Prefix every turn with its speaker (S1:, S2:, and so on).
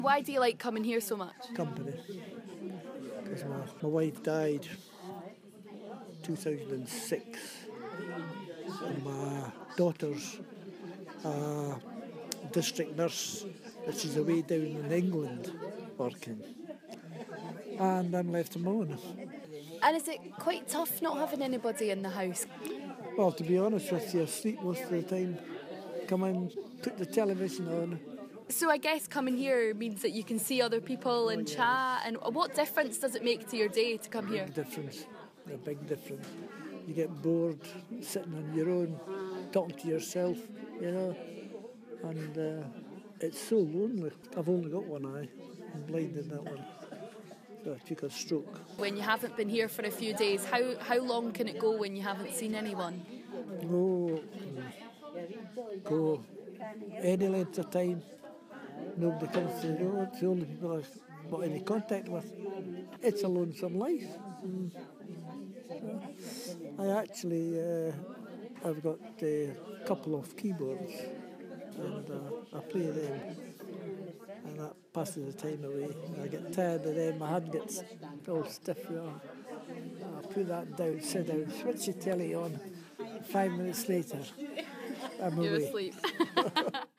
S1: Why do you like coming here so much?
S2: Company. Because my wife died 2006 and my daughter's a district nurse, which is away down in England working, and I'm left on my own.
S1: And is it quite tough not having anybody in the house?
S2: Well, to be honest with you, I sleep most of the time. Come in, put the television on.
S1: So I guess coming here means that you can see other people and chat. And what difference does it make to your day to come here?
S2: Big difference. A big difference. You get bored sitting on your own, talking to yourself, and it's so lonely. I've only got one eye. I'm blind in that one. So I took a stroke.
S1: When you haven't been here for a few days, how long can it go when you haven't seen anyone?
S2: Go any length of time. Nobody comes to the door. It's the only people I've got any contact with. It's a lonesome life. I actually, I've got a couple of keyboards and I play them and that passes the time away. I get tired of them, my hand gets all stiff. I put that down, sit down, switch the telly on. 5 minutes later, I'm away.
S1: You're asleep.